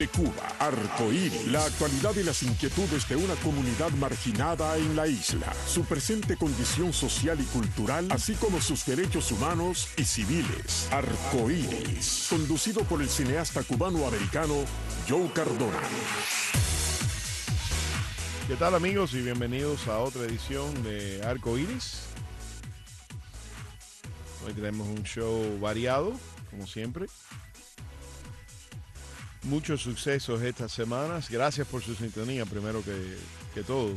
De Cuba, Arcoíris, la actualidad y las inquietudes de una comunidad marginada en la isla, su presente condición social y cultural, así como sus derechos humanos y civiles. Arcoíris, conducido por el cineasta cubano-americano Joe Cardona. ¿Qué tal, amigos? Y bienvenidos a otra edición de Arcoíris. Hoy tenemos un show variado, como siempre. Muchos sucesos estas semanas. Gracias por su sintonía, primero que todo.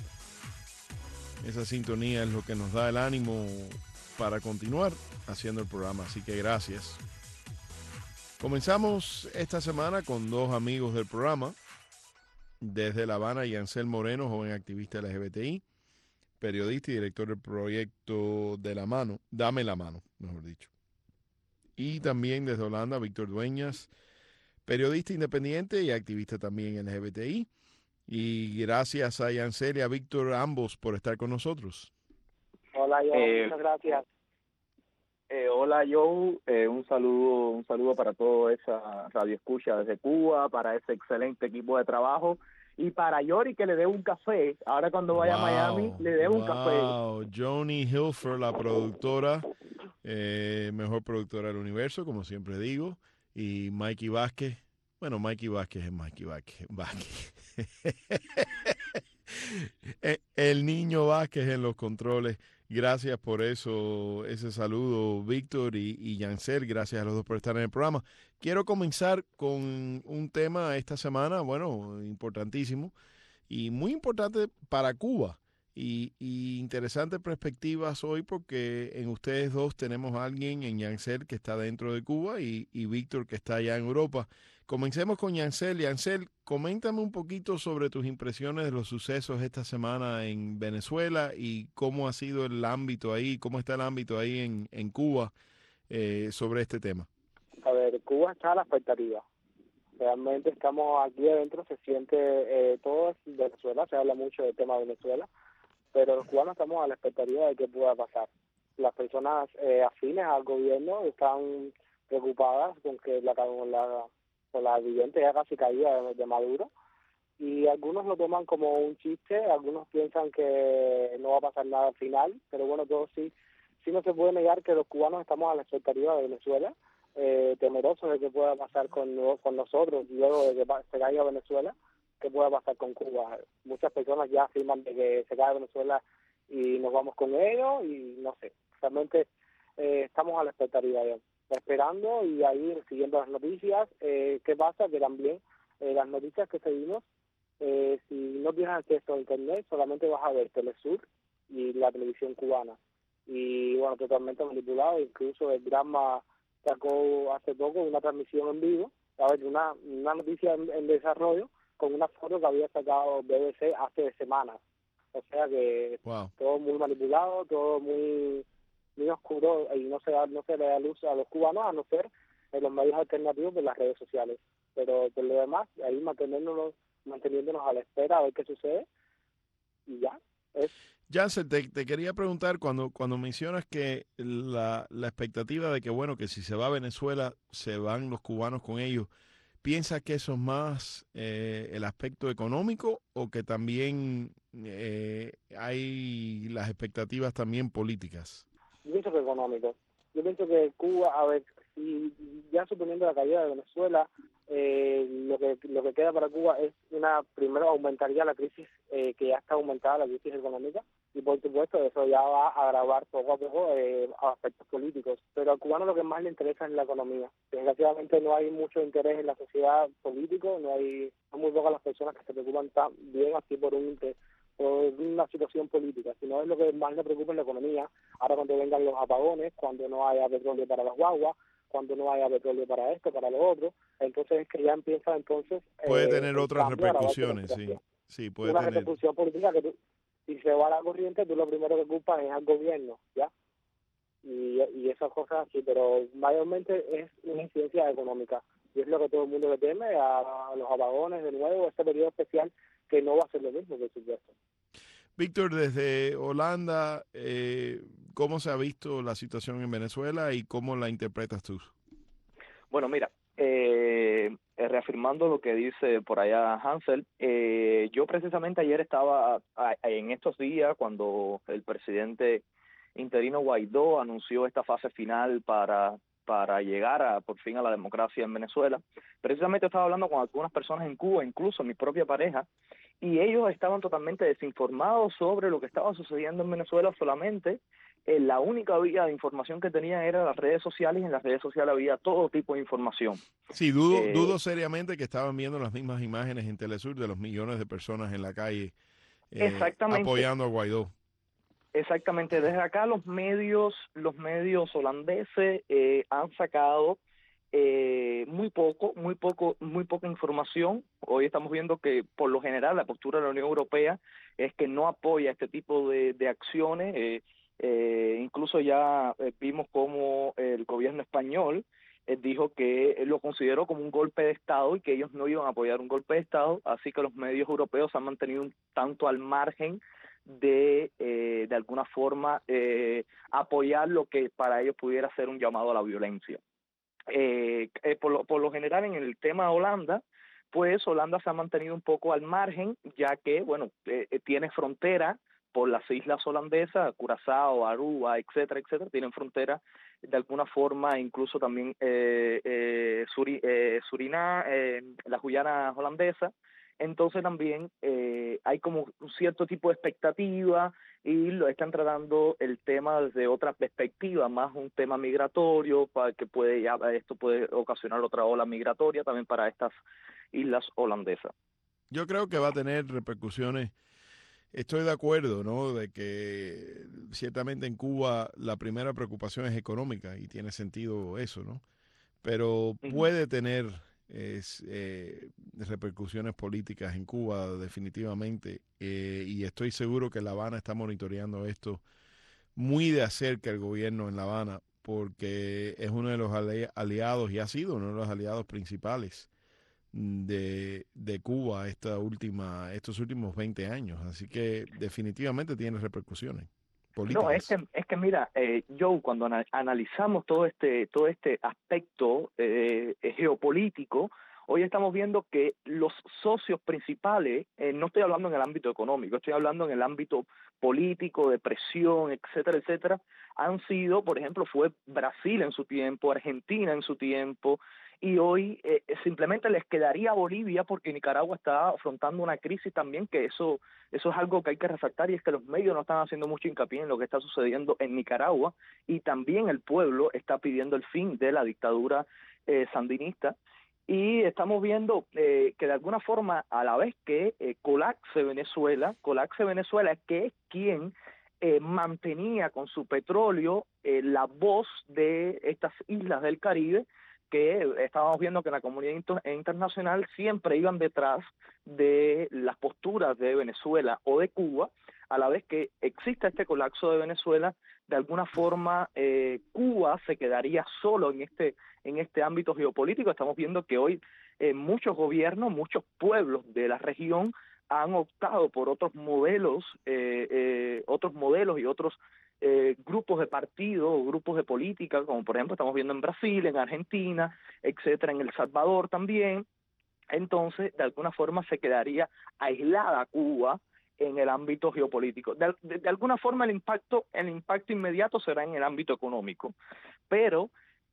Esa sintonía es lo que nos da el ánimo para continuar haciendo el programa, así que gracias. Comenzamos esta semana con dos amigos del programa. Desde La Habana, Yancel Moreno, joven activista LGBTI, periodista y director del proyecto de La Mano, Dame la Mano, mejor dicho. Y también desde Holanda, Víctor Dueñas, periodista independiente y activista también LGBTI. Y gracias a Yancel y a Víctor, ambos, por estar con nosotros. Hola, Joe, muchas gracias. Hola, Joe, un saludo para toda esa radio escucha desde Cuba, para ese excelente equipo de trabajo y para Yori, que le dé un café. Ahora cuando vaya a Miami, le dé un café. Joni Hilfer, la productora, mejor productora del universo, como siempre digo, y Mikey Vázquez. Bueno, Mikey Vázquez es Mikey Vázquez. El niño Vázquez en los controles. Gracias por eso, ese saludo, Víctor y Yancel. Gracias a los dos por estar en el programa. Quiero comenzar con un tema esta semana, bueno, importantísimo y muy importante para Cuba. Y interesantes perspectivas hoy porque en ustedes dos tenemos a alguien, en Yancel, que está dentro de Cuba y Víctor, que está allá en Europa. Comencemos con Yancel. Yancel, coméntame un poquito sobre tus impresiones de los sucesos esta semana en Venezuela y cómo ha sido el ámbito ahí, cómo está el ámbito ahí en Cuba sobre este tema. A ver, Cuba está a la expectativa. Realmente estamos aquí adentro, se siente todo es Venezuela, se habla mucho del tema de Venezuela, pero los cubanos estamos a la expectativa de qué pueda pasar. Las personas afines al gobierno están preocupadas con que con la viviente ya casi caída de Maduro, y algunos lo toman como un chiste, algunos piensan que no va a pasar nada al final, pero bueno, todo sí no se puede negar que los cubanos estamos a la expectativa de Venezuela, temerosos de qué pueda pasar con nosotros luego de que se caiga Venezuela, qué pueda pasar con Cuba. Muchas personas ya afirman de que se cae Venezuela y nos vamos con ellos, y no sé, realmente estamos a la expectativa ya, esperando y ahí siguiendo las noticias. ¿Qué pasa? Que también las noticias que seguimos, si no tienes acceso a internet, solamente vas a ver Telesur y la televisión cubana, y bueno, totalmente manipulado. Incluso el Granma sacó hace poco una transmisión en vivo, a ver, una noticia en desarrollo con una foto que había sacado BBC hace semanas. O sea que todo muy manipulado, todo muy oscuro, y no se le da luz a los cubanos, a no ser en los medios alternativos de las redes sociales. Pero por lo demás, ahí manteniéndonos a la espera a ver qué sucede, y ya. Jansen, te quería preguntar, cuando mencionas que la expectativa de que, bueno, que si se va a Venezuela, se van los cubanos con ellos, ¿piensas que eso es más el aspecto económico o que también hay las expectativas también políticas? Yo pienso que económico. Yo pienso que Cuba, a ver, si ya suponiendo la caída de Venezuela, lo que queda para Cuba es primero aumentaría la crisis, que ya está aumentada, la crisis económica, y por supuesto eso ya va a agravar poco a poco aspectos políticos. Pero al cubano lo que más le interesa es la economía. Desgraciadamente no hay mucho interés en la sociedad político, son muy pocas las personas que se preocupan tan bien así por una situación política, sino es lo que más le preocupa en la economía. Ahora cuando vengan los apagones, cuando no haya petróleo para las guaguas, cuando no haya petróleo para esto, para lo otro, entonces es que ya empieza puede tener otras repercusiones, sí, puede una tener repercusión política que si se va a la corriente, tú lo primero que culpas es al gobierno, ¿ya? Y esas cosas así, pero mayormente es una incidencia económica, y es lo que todo el mundo le teme a los apagones de nuevo, este periodo especial, que no va a ser lo mismo, por supuesto. Víctor, desde Holanda, ¿cómo se ha visto la situación en Venezuela y cómo la interpretas tú? Bueno, mira, reafirmando lo que dice por allá Hansel, yo precisamente ayer estaba en estos días cuando el presidente interino Guaidó anunció esta fase final para llegar por fin a la democracia en Venezuela. Precisamente estaba hablando con algunas personas en Cuba, incluso mi propia pareja, y ellos estaban totalmente desinformados sobre lo que estaba sucediendo en Venezuela. Solamente la única vía de información que tenían era las redes sociales, y en las redes sociales había todo tipo de información. Sí, dudo seriamente que estaban viendo las mismas imágenes en Telesur de los millones de personas en la calle apoyando a Guaidó. Exactamente, desde acá los medios holandeses han sacado muy poca información. Hoy estamos viendo que por lo general la postura de la Unión Europea es que no apoya este tipo de acciones. Incluso ya vimos como el gobierno español dijo que lo consideró como un golpe de Estado y que ellos no iban a apoyar un golpe de Estado, así que los medios europeos se han mantenido un tanto al margen de alguna forma apoyar lo que para ellos pudiera ser un llamado a la violencia. Por lo general en el tema de Holanda, pues Holanda se ha mantenido un poco al margen, ya que, bueno, tiene frontera por las islas holandesas, Curazao, Aruba, etcétera, etcétera, tienen frontera de alguna forma, incluso también Surinam, la Guyana holandesa. Entonces también hay como un cierto tipo de expectativa y lo están tratando el tema desde otra perspectiva, más un tema migratorio, para que esto puede ocasionar otra ola migratoria también para estas islas holandesas. Yo creo que va a tener repercusiones. Estoy de acuerdo, ¿no? De que ciertamente en Cuba la primera preocupación es económica y tiene sentido eso, ¿no? Pero puede tener repercusiones políticas en Cuba definitivamente, y estoy seguro que La Habana está monitoreando esto muy de cerca, el gobierno en La Habana, porque es uno de los aliados y ha sido uno de los aliados principales de Cuba estos últimos 20 años. Así que definitivamente tiene repercusiones políticas. No, es que mira, Joe, cuando analizamos todo este aspecto geopolítico, hoy estamos viendo que los socios principales, no estoy hablando en el ámbito económico, estoy hablando en el ámbito político, de presión, etcétera, etcétera, han sido, por ejemplo, fue Brasil en su tiempo, Argentina en su tiempo, y hoy simplemente les quedaría Bolivia porque Nicaragua está afrontando una crisis también, que eso es algo que hay que resaltar, y es que los medios no están haciendo mucho hincapié en lo que está sucediendo en Nicaragua, y también el pueblo está pidiendo el fin de la dictadura sandinista. Y estamos viendo que de alguna forma, a la vez que colapse Venezuela, que es quien mantenía con su petróleo la voz de estas islas del Caribe, que estábamos viendo que la comunidad internacional siempre iban detrás de las posturas de Venezuela o de Cuba. A la vez que exista este colapso de Venezuela, de alguna forma Cuba se quedaría solo en este ámbito geopolítico. Estamos viendo que hoy muchos gobiernos, muchos pueblos de la región han optado por otros modelos y otros grupos de partido, grupos de política, como por ejemplo estamos viendo en Brasil, en Argentina, etcétera, en El Salvador también. Entonces, de alguna forma se quedaría aislada Cuba en el ámbito geopolítico. De alguna forma el impacto inmediato será en el ámbito económico, pero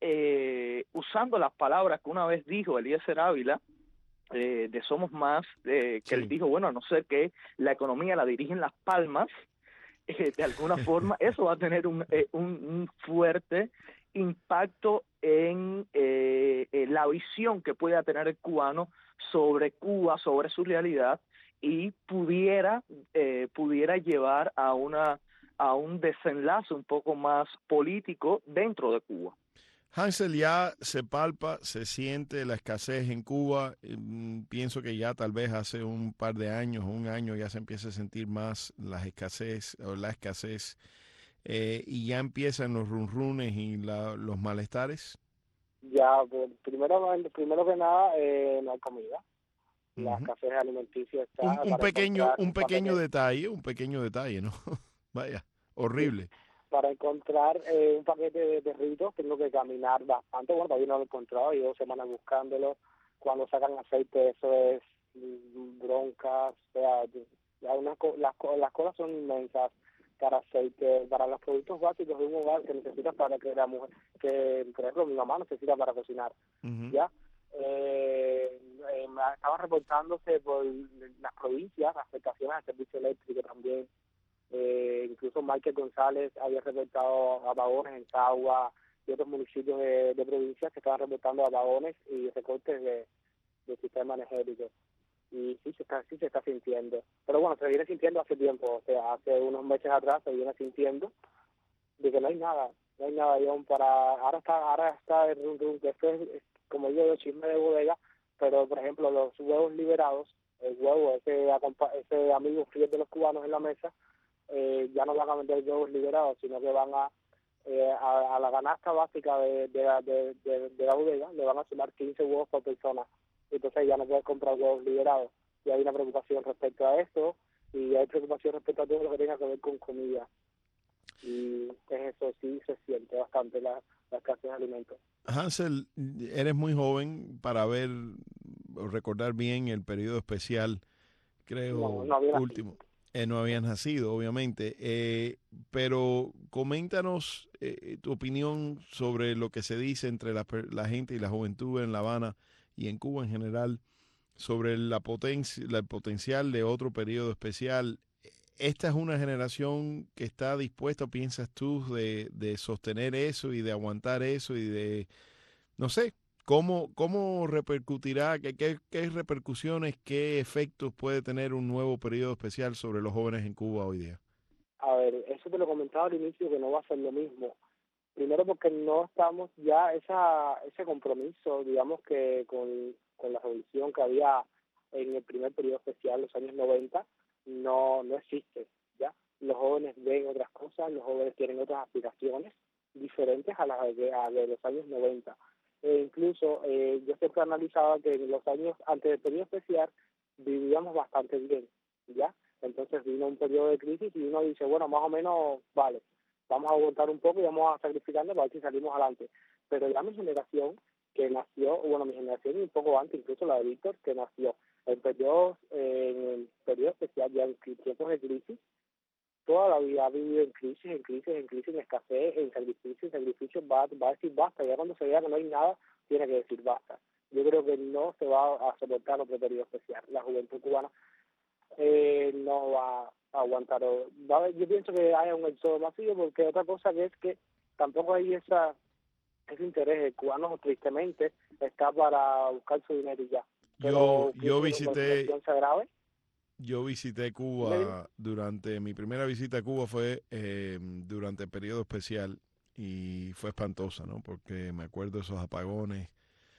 usando las palabras que una vez dijo Eliezer Ávila, de Somos Más, que sí. Él dijo, bueno, a no ser que la economía la dirigen Las Palmas, de alguna forma eso va a tener un fuerte impacto en la visión que pueda tener el cubano sobre Cuba, sobre su realidad, y pudiera llevar a un desenlace un poco más político dentro de Cuba. Hansel, ya se palpa, se siente la escasez en Cuba. Pienso que ya tal vez hace un par de años, un año, ya se empieza a sentir más la escasez, y ya empiezan los runrunes y los malestares. Ya, pues, primero que nada, no hay comida. La escasez alimenticia está... Un pequeño detalle, ¿no? Vaya, horrible. Sí. Para encontrar un paquete de perritos tengo que caminar bastante. Bueno, todavía no lo he encontrado, llevo 2 semanas buscándolo. cuando sacan aceite, eso es broncas, o sea, ya las colas son inmensas para aceite, para los productos básicos de un hogar que necesita para que la mujer, que por ejemplo mi mamá necesita para cocinar, ¿ya? Estaban reportándose por las provincias afectaciones al servicio eléctrico también. Incluso Michael González había reportado apagones en Sagua y otros municipios de provincias que estaban reportando apagones y recortes del sistema energético. Y sí se está sintiendo. Pero bueno, se viene sintiendo hace tiempo, o sea, hace unos meses atrás se viene sintiendo de que no hay nada John, ahora está el rum, que esto es, como digo, chisme de bodega, pero por ejemplo los huevos liberados, el huevo, ese amigo fiel de los cubanos en la mesa, ya no van a vender huevos liberados, sino que van a la canasta básica de la bodega, le van a sumar 15 huevos por persona. Entonces ya no puedes comprar huevos liberados. Y hay una preocupación respecto a eso, y hay preocupación respecto a todo lo que tenga que ver con comida. Y eso sí se siente bastante la escasez de alimentos. Hansel, eres muy joven para recordar bien el periodo especial, creo, no había último. No habías nacido, obviamente, pero coméntanos tu opinión sobre lo que se dice entre la gente y la juventud en La Habana y en Cuba en general sobre el potencial de otro periodo especial. ¿Esta es una generación que está dispuesta, piensas tú, de sostener eso y de aguantar eso y de, no sé, cómo repercutirá, qué repercusiones, qué efectos puede tener un nuevo periodo especial sobre los jóvenes en Cuba hoy día? A ver, eso te lo comentaba al inicio, que no va a ser lo mismo. Primero porque no estamos ya ese compromiso, digamos, que con la revolución que había en el primer periodo especial, los años 90, no existe, ¿ya? Los jóvenes ven otras cosas, los jóvenes tienen otras aspiraciones diferentes a las de los años 90. Incluso yo siempre analizaba que en los años antes del periodo especial vivíamos bastante bien, ¿ya? Entonces vino un periodo de crisis y uno dice, bueno, más o menos, vale, vamos a aguantar un poco y vamos a sacrificarnos para ver si salimos adelante. Pero ya mi generación, que nació, mi generación y un poco antes, incluso la de Víctor, que nació en el periodo especial, ya en tiempos de crisis, toda la vida ha vivido en crisis, en escasez, en sacrificio, va a decir basta. Ya cuando se vea que no hay nada, tiene que decir basta. Yo creo que no se va a soportar otro periodo especial. La juventud cubana no va a aguantar. Yo pienso que haya un éxodo masivo, porque otra cosa que es que tampoco hay ese interés. El cubano, tristemente, está para buscar su dinero y ya. Pero Yo visité... grave. Yo visité Cuba, mi primera visita a Cuba fue durante el periodo especial y fue espantosa, ¿no? Porque me acuerdo de esos apagones,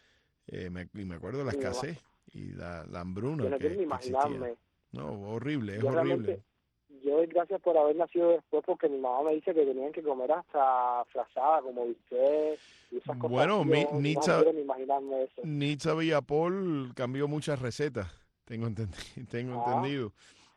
me acuerdo de la escasez y la hambruna no que imaginarme. existía. No, horrible, es yo horrible. Yo doy gracias por haber nacido después, porque mi mamá me dice que tenían que comer hasta frazada, como bistec y esas cosas. Bueno, no quiero ni imaginarme eso. Nitza Villapol cambió muchas recetas, tengo entendido.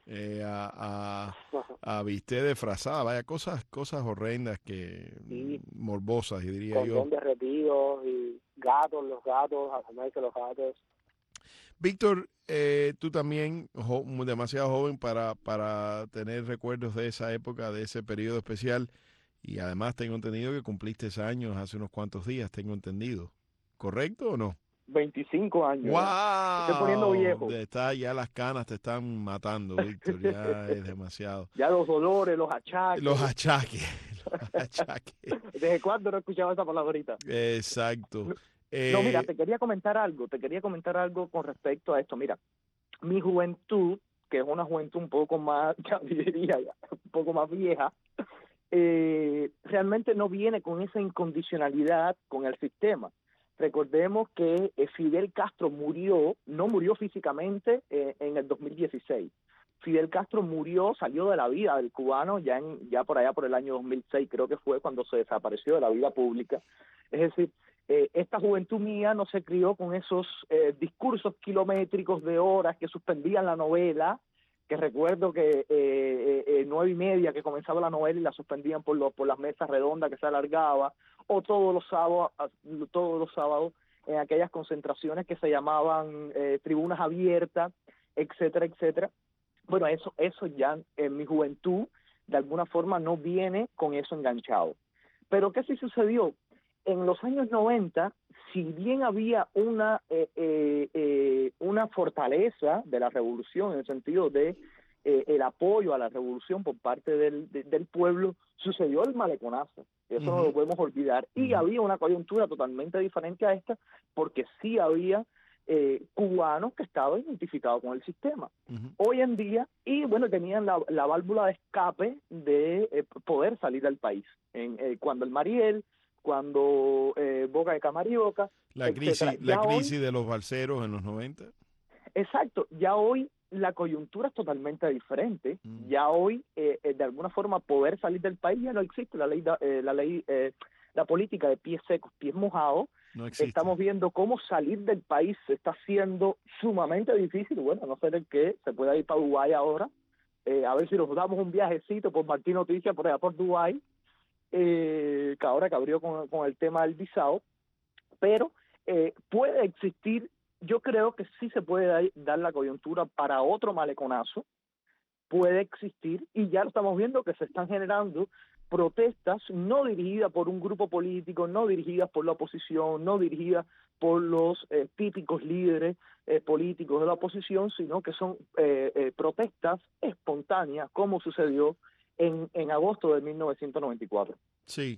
A bistec de frazada, vaya, cosas horrendas sí, morbosas, y diría yo. Con derretidos y los gatos, a comerse los gatos. Víctor, tú también, demasiado joven para tener recuerdos de esa época, de ese periodo especial, y además tengo entendido que cumpliste años hace unos cuantos días, tengo entendido. ¿Correcto o no? 25 años. ¡Wow! Ya. Estoy poniendo viejo. Ya las canas te están matando, Víctor, ya es demasiado. Ya los dolores, los achaques. Los achaques. ¿Desde cuándo no escuchaba esa palabrita? Exacto. No, mira, te quería comentar algo con respecto a esto. Mira, mi juventud, que es una juventud un poco más, ya diría, un poco más vieja, realmente no viene con esa incondicionalidad con el sistema. Recordemos que Fidel Castro no murió físicamente en el 2016. Fidel Castro salió de la vida del cubano ya por allá por el año 2006, creo que fue cuando se desapareció de la vida pública. Es decir, esta juventud mía no se crió con esos discursos kilométricos de horas que suspendían la novela, que recuerdo que 9:30 que comenzaba la novela y la suspendían por las mesas redondas que se alargaba, o todos los sábados en aquellas concentraciones que se llamaban tribunas abiertas, etcétera, etcétera. Bueno, eso ya en mi juventud de alguna forma no viene con eso enganchado. Pero ¿qué sí sucedió? En los años 90, si bien había una fortaleza de la revolución en el sentido de el apoyo a la revolución por parte del pueblo, sucedió el maleconazo. Eso no lo podemos olvidar. Y había una coyuntura totalmente diferente a esta, porque sí había cubanos que estaban identificados con el sistema. Hoy en día, y bueno, tenían la válvula de escape de poder salir del país. Cuando el Mariel, cuando Boca de Camarioca, la crisis de los balseros en los 90. Exacto, ya hoy la coyuntura es totalmente diferente. Ya hoy, de alguna forma, poder salir del país ya no existe. La política de pies secos, pies mojados. No existe. Estamos viendo cómo salir del país se está haciendo sumamente difícil. Bueno, a no ser el que se pueda ir para Dubái ahora. A ver si nos damos un viajecito por Martín Noticias por allá por Dubái, que ahora que abrió con el tema del visado. Pero puede existir, yo creo que sí se puede dar la coyuntura para otro maleconazo. Puede existir, y ya lo estamos viendo que se están generando protestas no dirigidas por un grupo político, no dirigidas por la oposición, no dirigidas por los típicos líderes políticos de la oposición, sino que son protestas espontáneas, como sucedió en agosto de 1994. Sí,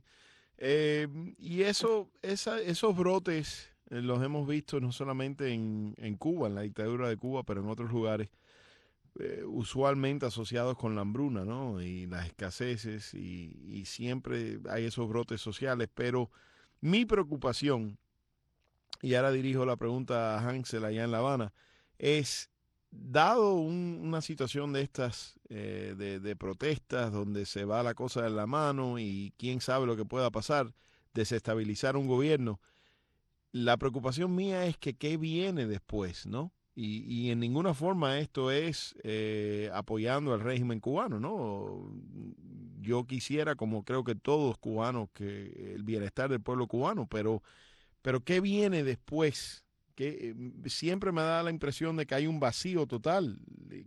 y esos brotes los hemos visto no solamente en Cuba, en la dictadura de Cuba, pero en otros lugares, usualmente asociados con la hambruna, ¿no? Y las escaseces, y siempre hay esos brotes sociales. Pero mi preocupación, y ahora dirijo la pregunta a Hansel allá en La Habana, es, dado una situación de estas, de protestas, donde se va la cosa de la mano y quién sabe lo que pueda pasar, desestabilizar un gobierno, la preocupación mía es que qué viene después, ¿no? Y en ninguna forma esto es apoyando al régimen cubano, ¿no? Yo quisiera, como creo que todos cubanos, que el bienestar del pueblo cubano, pero ¿qué viene después? Que siempre me da la impresión de que hay un vacío total.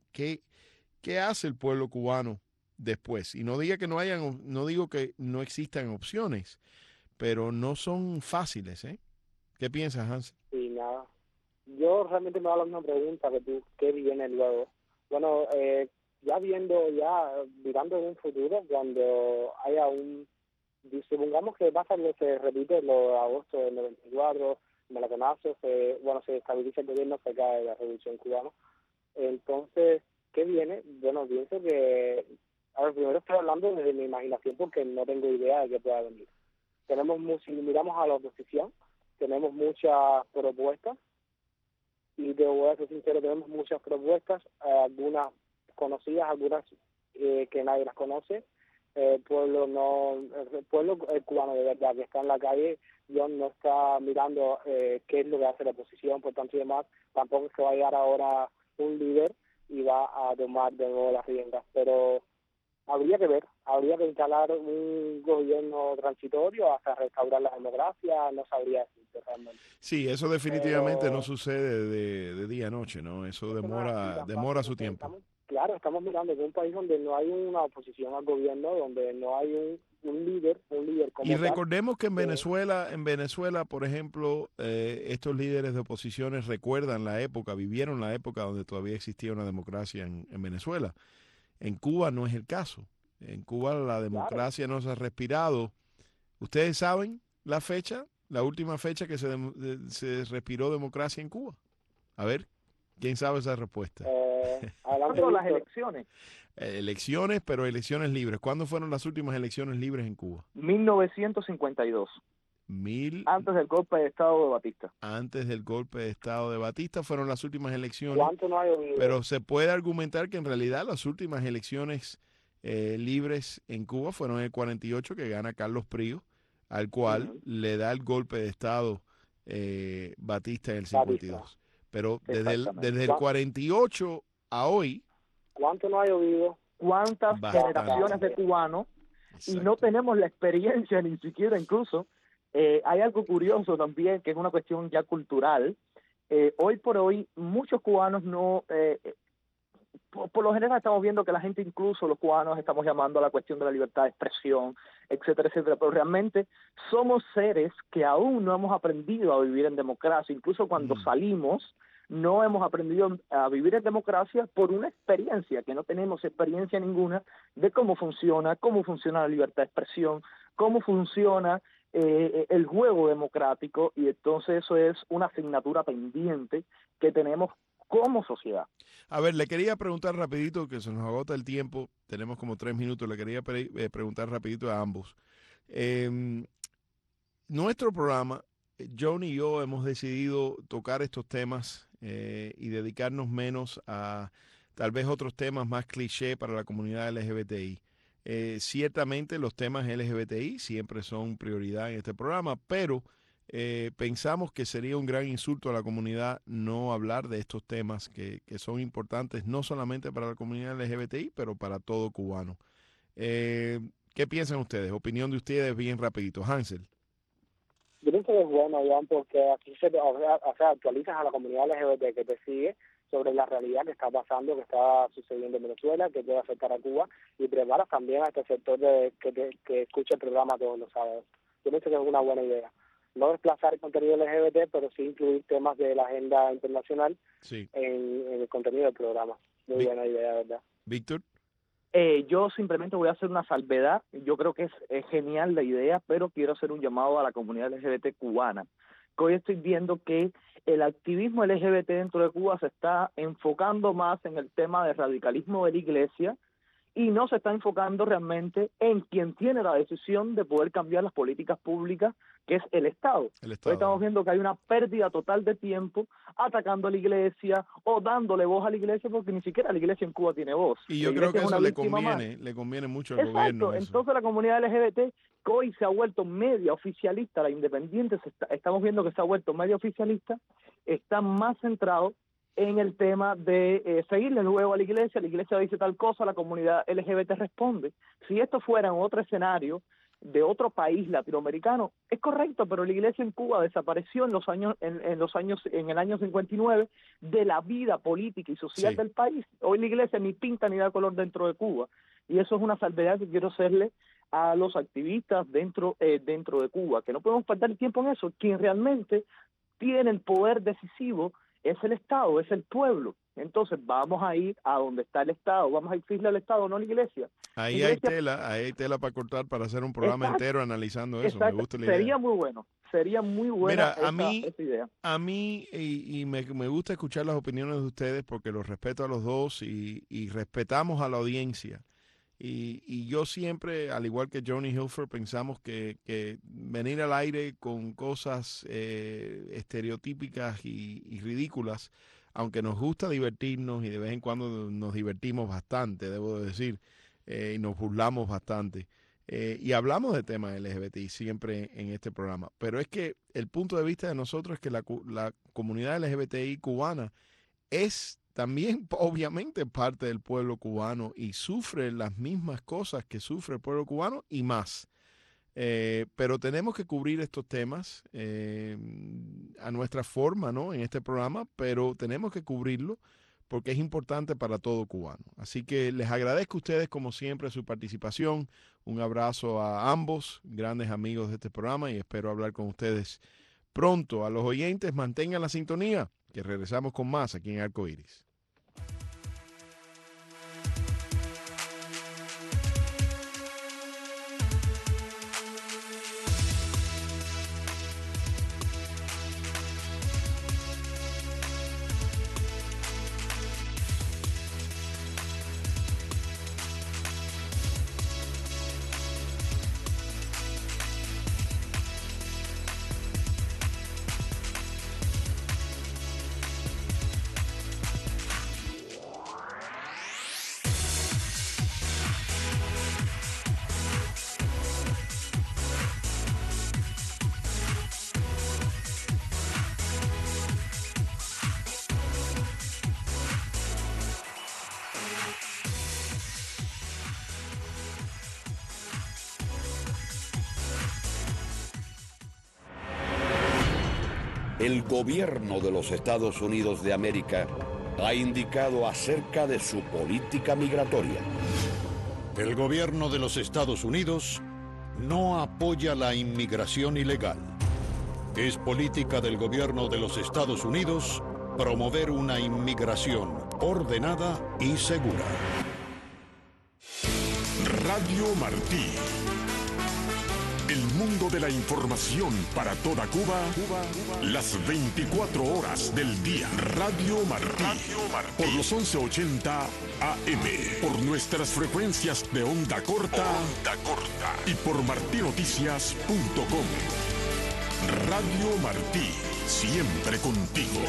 ¿Qué hace el pueblo cubano después? Y no digo que no existan opciones, pero no son fáciles, ¿eh? ¿Qué piensas, Hans? Sí, nada. Yo realmente me hago la misma pregunta que tú, ¿qué viene luego? Bueno, ya mirando en un futuro, cuando haya supongamos que se repite lo de agosto del 94, maleconazo, se estabiliza el gobierno, se cae la revolución cubana. Entonces, ¿qué viene? Bueno, pienso que, primero estoy hablando desde mi imaginación porque no tengo idea de qué pueda venir. Si miramos a la oposición, tenemos muchas propuestas, y te voy a ser sincero, tenemos muchas propuestas, algunas conocidas, algunas que nadie las conoce. El pueblo cubano de verdad que está en la calle, no está mirando qué es lo que hace la oposición, por tanto y demás. Tampoco es que va a llegar ahora un líder y va a tomar de nuevo las riendas, pero habría que instalar un gobierno transitorio hasta restaurar la democracia, no sabría decirte realmente. Sí, eso definitivamente no sucede de día a noche, ¿no? Eso demora su tiempo. Estamos mirando que un país donde no hay una oposición al gobierno, donde no hay un líder como y recordemos que en Venezuela, por ejemplo, estos líderes de oposiciones vivieron la época donde todavía existía una democracia en Venezuela. En Cuba no es el caso. En Cuba la democracia no se ha respirado. ¿Ustedes saben la última fecha que se respiró democracia en Cuba? A ver, ¿quién sabe esa respuesta? Hablando de las elecciones. Elecciones, pero elecciones libres. ¿Cuándo fueron las últimas elecciones libres en Cuba? 1952. Antes del golpe de Estado de Batista. Antes del golpe de Estado de Batista fueron las últimas elecciones. ¿Cuánto no hay oído? Pero se puede argumentar que en realidad las últimas elecciones libres en Cuba fueron en el 48, que gana Carlos Prío, al cual le da el golpe de Estado Batista en el 52. Pero desde el 48 a hoy... ¿Cuánto no hay oído? ¿Cuántas generaciones de cubanos? Y no tenemos la experiencia ni siquiera incluso Hay algo curioso también, que es una cuestión ya cultural. Hoy por hoy, muchos cubanos no... por lo general estamos viendo que la gente, incluso los cubanos, estamos llamando a la cuestión de la libertad de expresión, etcétera, etcétera, pero realmente somos seres que aún no hemos aprendido a vivir en democracia. Incluso cuando salimos, no hemos aprendido a vivir en democracia por una experiencia, que no tenemos experiencia ninguna de cómo funciona la libertad de expresión, cómo funciona el juego democrático, y entonces eso es una asignatura pendiente que tenemos como sociedad. A ver, le quería preguntar rapidito, que se nos agota el tiempo, tenemos como 3 minutos, le quería preguntar rapidito a ambos. Nuestro programa, John y yo hemos decidido tocar estos temas y dedicarnos menos a tal vez otros temas más cliché para la comunidad LGBTI. Ciertamente los temas LGBTI siempre son prioridad en este programa, pero pensamos que sería un gran insulto a la comunidad no hablar de estos temas que son importantes no solamente para la comunidad LGBTI, pero para todo cubano. ¿Qué piensan ustedes? Opinión de ustedes bien rapidito. Hansel. Yo pienso que es bueno, Iván, porque aquí actualizas a la comunidad LGBT que te sigue sobre la realidad que está pasando, que está sucediendo en Venezuela, que puede afectar a Cuba, y preparas también a este sector que escucha el programa todos los sábados. Yo pienso que es una buena idea. No desplazar el contenido LGBT, pero sí incluir temas de la agenda internacional en el contenido del programa. Muy buena idea, ¿verdad? Víctor. Yo simplemente voy a hacer una salvedad. Yo creo que es genial la idea, pero quiero hacer un llamado a la comunidad LGBT cubana. Que hoy estoy viendo que el activismo LGBT dentro de Cuba se está enfocando más en el tema del radicalismo de la Iglesia y no se está enfocando realmente en quien tiene la decisión de poder cambiar las políticas públicas, que es el Estado. Hoy estamos viendo que hay una pérdida total de tiempo atacando a la Iglesia o dándole voz a la Iglesia, porque ni siquiera la Iglesia en Cuba tiene voz. Y yo creo que eso le conviene mucho al gobierno. Entonces la comunidad LGBT, que hoy se ha vuelto media oficialista, la independiente, estamos viendo que se ha vuelto media oficialista, está más centrado en el tema de seguirle luego a la Iglesia dice tal cosa, la comunidad LGBT responde. Si esto fuera en otro escenario de otro país latinoamericano, es correcto, pero la Iglesia en Cuba desapareció en el año 59 de la vida política y social del país. Hoy la Iglesia ni pinta ni da color dentro de Cuba, y eso es una salvedad que quiero hacerle a los activistas dentro de Cuba, que no podemos perder tiempo en eso. Quien realmente tiene el poder decisivo es el Estado, es el pueblo. Entonces vamos a ir a donde está el Estado, vamos a exigirle al Estado, no a la Iglesia. Ahí hay tela para cortar para hacer un programa entero analizando eso. Me gusta la idea. Sería muy buena. Mira, esa idea. A mí me gusta escuchar las opiniones de ustedes porque los respeto a los dos y respetamos a la audiencia. Y yo siempre, al igual que Johnny Hilfer, pensamos que venir al aire con cosas estereotípicas y ridículas, aunque nos gusta divertirnos y de vez en cuando nos divertimos bastante, debo decir, y nos burlamos bastante. Y hablamos de temas LGBTI siempre en este programa. Pero es que el punto de vista de nosotros es que la comunidad LGBTI cubana es también obviamente parte del pueblo cubano y sufre las mismas cosas que sufre el pueblo cubano y más. Pero tenemos que cubrir estos temas a nuestra forma, ¿no? En este programa, pero tenemos que cubrirlo porque es importante para todo cubano. Así que les agradezco a ustedes como siempre su participación. Un abrazo a ambos, grandes amigos de este programa, y espero hablar con ustedes pronto. A los oyentes, mantengan la sintonía, que regresamos con más aquí en Arcoiris. el gobierno de los Estados Unidos de América ha indicado acerca de su política migratoria. El gobierno de los Estados Unidos no apoya la inmigración ilegal. Es política del gobierno de los Estados Unidos promover una inmigración ordenada y segura. Radio Martí. El mundo de la información para toda Cuba, las 24 horas del día. Radio Martí. Por los 1180 AM. Por nuestras frecuencias de onda corta. Y por martinoticias.com. Radio Martí. Siempre contigo.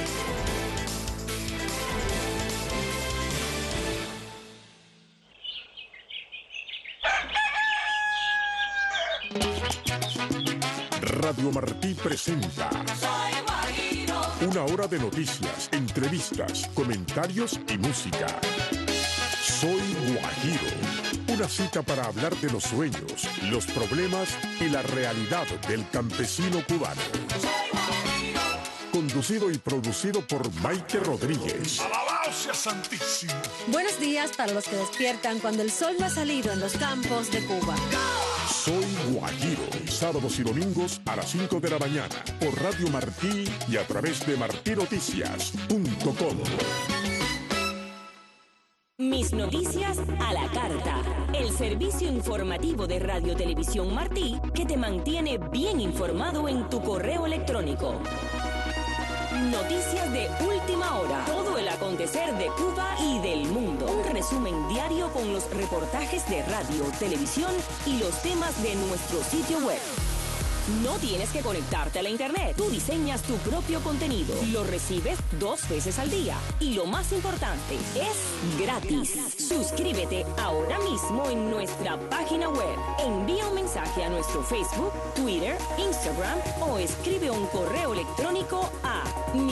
Radio Martí presenta una hora de noticias, entrevistas, comentarios y música. Soy Guajiro. Una cita para hablar de los sueños, los problemas y la realidad del campesino cubano. Conducido y producido por Maite Rodríguez. ¡Alabado sea Santísimo! Buenos días para los que despiertan cuando el sol no ha salido en los campos de Cuba. Soy Guajiro, sábados y domingos a las 5 de la mañana por Radio Martí y a través de martinoticias.com. Mis noticias a la carta. El servicio informativo de Radio Televisión Martí que te mantiene bien informado en tu correo electrónico. Noticias de última hora. Todo el acontecer de Cuba y del mundo. Un resumen diario con los reportajes de radio, televisión y los temas de nuestro sitio web. No tienes que conectarte a la internet. Tú diseñas tu propio contenido. Lo recibes 2 veces al día. Y lo más importante, es gratis. Suscríbete ahora mismo en nuestra página web. Envía un mensaje a nuestro Facebook, Twitter, Instagram o escribe un correo electrónico a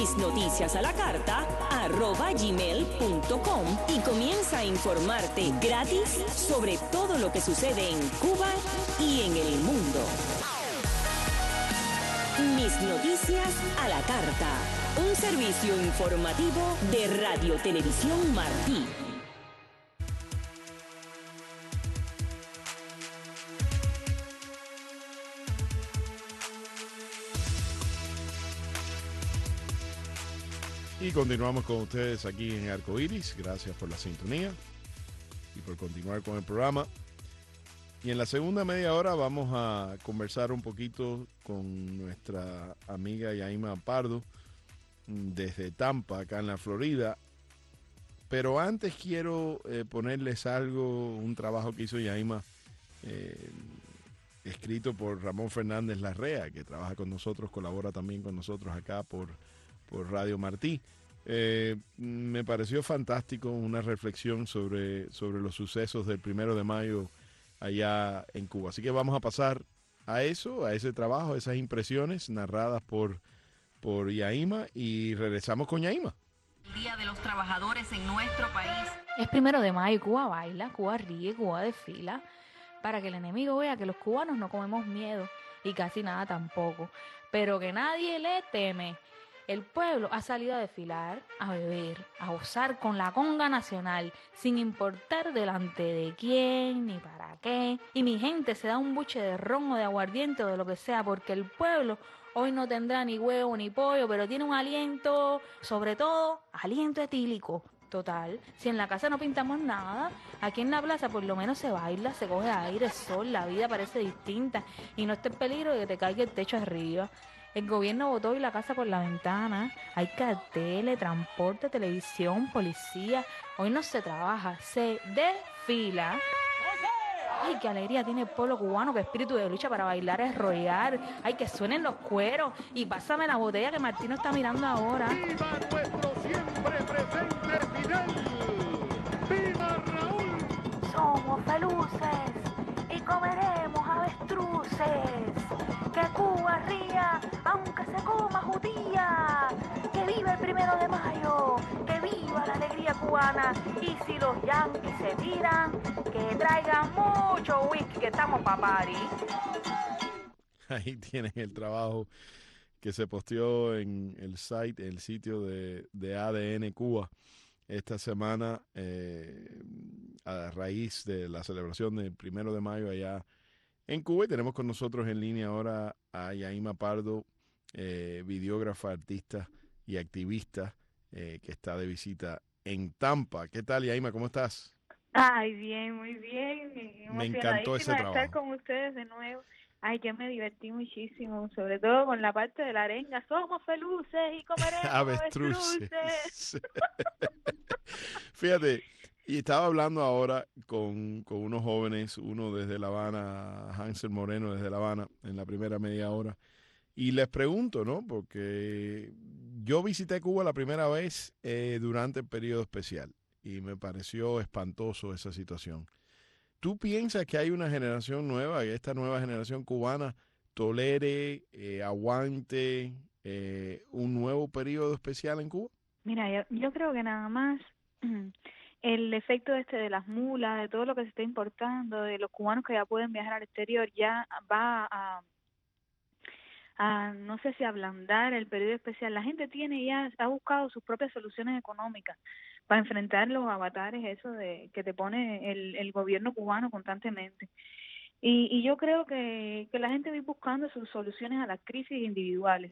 misnoticiasalacarta@gmail.com y comienza a informarte gratis sobre todo lo que sucede en Cuba y en el mundo. Mis noticias a la carta. Un servicio informativo de Radio Televisión Martí. Y continuamos con ustedes aquí en Arcoiris. Gracias por la sintonía y por continuar con el programa. Y en la segunda media hora vamos a conversar un poquito con nuestra amiga Yaima Pardo desde Tampa, acá en la Florida. Pero antes quiero ponerles algo, un trabajo que hizo Yaima, escrito por Ramón Fernández Larrea, que trabaja con nosotros, colabora también con nosotros acá por Radio Martí. Me pareció fantástico, una reflexión sobre los sucesos del 1 de mayo allá en Cuba. Así que vamos a pasar a eso, a ese trabajo, a esas impresiones narradas por Yaima, y regresamos con Yaima. El Día de los Trabajadores en nuestro país. Es 1 de mayo y Cuba baila, Cuba ríe, Cuba desfila, para que el enemigo vea que los cubanos no comemos miedo y casi nada tampoco, pero que nadie le teme. El pueblo ha salido a desfilar, a beber, a gozar con la conga nacional, sin importar delante de quién ni para qué. Y mi gente se da un buche de ron o de aguardiente o de lo que sea, porque el pueblo hoy no tendrá ni huevo ni pollo, pero tiene un aliento, sobre todo, aliento etílico. Total, si en la casa no pintamos nada, aquí en la plaza por lo menos se baila, se coge aire, sol, la vida parece distinta y no está en peligro de que te caiga el techo arriba. El gobierno botó hoy la casa por la ventana, hay carteles, transporte, televisión, policía. Hoy no se trabaja, se desfila. Ay, qué alegría tiene el pueblo cubano, qué espíritu de lucha para bailar es rollar. Ay, que suenen los cueros y pásame la botella que Martino está mirando ahora. ¡Viva nuestro siempre presente Fidel! ¡Viva Raúl! Somos felices y comeremos avestruces. Que Cuba ría, aunque se coma judía. Que viva el 1 de mayo, que viva la alegría cubana. Y si los yanquis se tiran, que traigan mucho whisky, que estamos pa' party. Ahí tienen el trabajo que se posteó en el sitio de ADN Cuba esta semana a raíz de la celebración del 1 de mayo allá en Cuba. Y tenemos con nosotros en línea ahora a Yaima Pardo, videógrafa, artista y activista que está de visita en Tampa. ¿Qué tal, Yaima? ¿Cómo estás? Ay, bien, muy bien. Me encantó ese De estar trabajo. con ustedes de nuevo. Ay, yo me divertí muchísimo, sobre todo con la parte de la arenga. Somos feluces y comeremos Avestruces. avestruces. Fíjate, y estaba hablando ahora con unos jóvenes, uno desde La Habana, Hansel Moreno desde La Habana, en la primera media hora, y les pregunto, ¿no? Porque yo visité Cuba la primera vez durante el periodo especial y me pareció espantoso esa situación. ¿Tú piensas que hay una generación nueva, que esta nueva generación cubana tolere, aguante un nuevo periodo especial en Cuba? Mira, yo creo que nada más el efecto de las mulas, de todo lo que se está importando, de los cubanos que ya pueden viajar al exterior, ya va a no sé si ablandar el periodo especial. La gente ha buscado sus propias soluciones económicas para enfrentar los avatares eso de que te pone el gobierno cubano constantemente. Y yo creo que la gente va a ir buscando sus soluciones a las crisis individuales.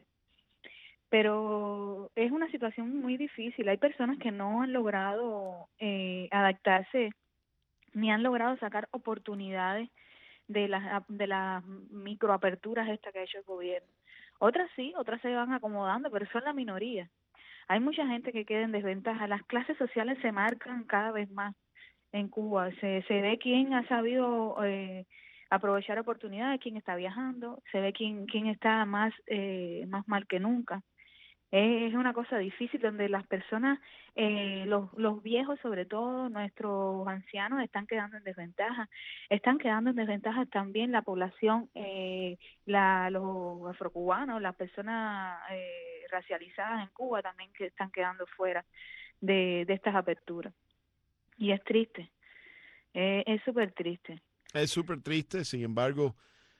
Pero es una situación muy difícil. Hay personas que no han logrado adaptarse ni han logrado sacar oportunidades de las microaperturas estas que ha hecho el gobierno. Otras sí, otras se van acomodando, pero son la minoría. Hay mucha gente que queda en desventaja. Las clases sociales se marcan cada vez más en Cuba. Se ve quién ha sabido aprovechar oportunidades, quién está viajando, se ve quién está más mal que nunca. Es una cosa difícil donde las personas, los viejos sobre todo, nuestros ancianos están quedando en desventaja. Están quedando en desventaja también la población, los afrocubanos, las personas racializadas en Cuba también que están quedando fuera de estas aperturas. Y es triste, es súper triste. Es súper triste, sin embargo,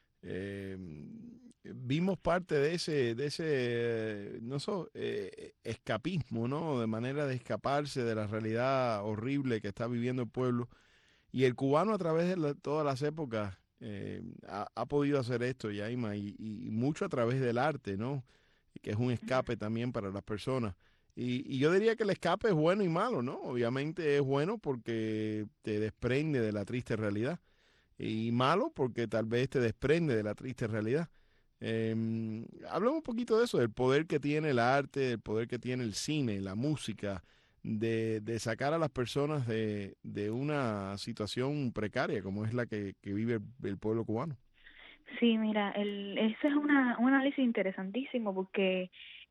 vimos parte de ese no sé, escapismo, ¿no? De manera de escaparse de la realidad horrible que está viviendo el pueblo. Y el cubano a través de todas las épocas ha podido hacer esto, Yaima, y mucho a través del arte, ¿no? Que es un escape también para las personas. Y yo diría que el escape es bueno y malo, ¿no? Obviamente es bueno porque te desprende de la triste realidad. Y malo porque tal vez te desprende de la triste realidad. Hablemos un poquito de eso, del poder que tiene el arte, del poder que tiene el cine, la música, de sacar a las personas de una situación precaria como es la que vive el pueblo cubano. Sí, mira, ese es un análisis interesantísimo porque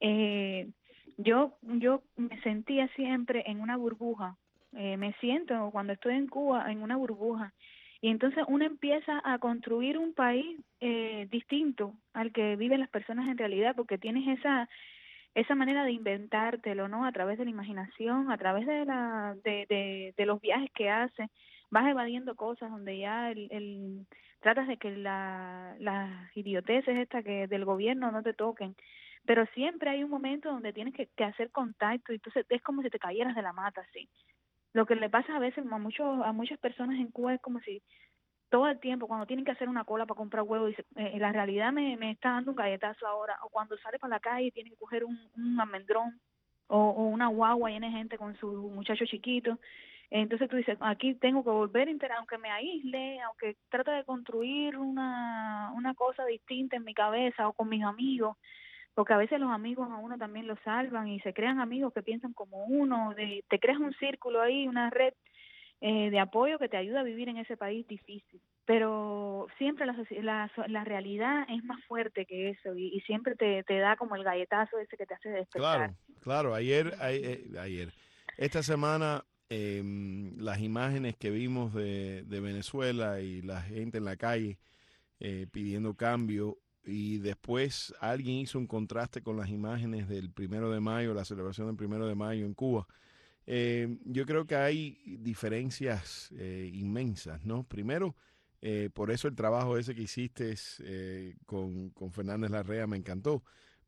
yo me sentía siempre en una burbuja. Me siento cuando estoy en Cuba en una burbuja. Y entonces uno empieza a construir un país distinto al que viven las personas en realidad, porque tienes esa manera de inventártelo, ¿no? A través de la imaginación, a través de los viajes que haces, vas evadiendo cosas donde ya tratas de que las idioteces estas que del gobierno no te toquen. Pero siempre hay un momento donde tienes que hacer contacto y entonces es como si te cayeras de la mata, así. Lo que le pasa a veces a muchas personas en Cuba es como si todo el tiempo, cuando tienen que hacer una cola para comprar huevos, dice, la realidad me está dando un galletazo ahora, o cuando sale para la calle tienen que coger un almendrón o una guagua llena de gente con su muchacho chiquito. Entonces tú dices, aquí tengo que volver a aunque me aísle, aunque trate de construir una cosa distinta en mi cabeza o con mis amigos, porque a veces los amigos a uno también lo salvan y se crean amigos que piensan como uno, te creas un círculo ahí, una red de apoyo que te ayuda a vivir en ese país difícil. Pero siempre la realidad es más fuerte que eso y siempre te da como el galletazo ese que te hace despertar. Claro. Ayer, esta semana, las imágenes que vimos de Venezuela y la gente en la calle pidiendo cambio, y después alguien hizo un contraste con las imágenes del 1 de mayo, la celebración del 1 de mayo en Cuba. Yo creo que hay diferencias inmensas, ¿no? Primero, por eso el trabajo ese que hiciste con Fernández Larrea me encantó,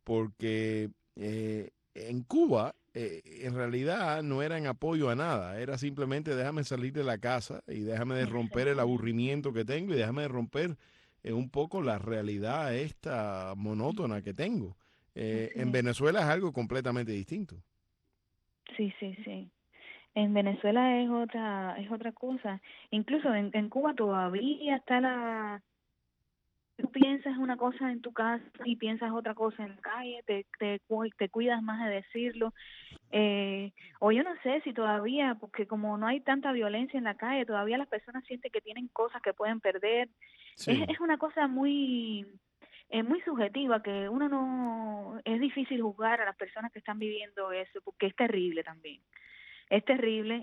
porque en Cuba en realidad no era en apoyo a nada, era simplemente déjame salir de la casa y déjame de romper el aburrimiento que tengo y déjame de romper un poco la realidad esta monótona que tengo. En Venezuela es algo completamente distinto. Sí. En Venezuela es otra cosa. Incluso en Cuba todavía está tú piensas una cosa en tu casa y piensas otra cosa en la calle, te cuidas más de decirlo. O yo no sé si todavía, porque como no hay tanta violencia en la calle, todavía las personas sienten que tienen cosas que pueden perder. Sí. Es una cosa muy subjetiva, que uno no, es difícil juzgar a las personas que están viviendo eso, porque es terrible también. Es terrible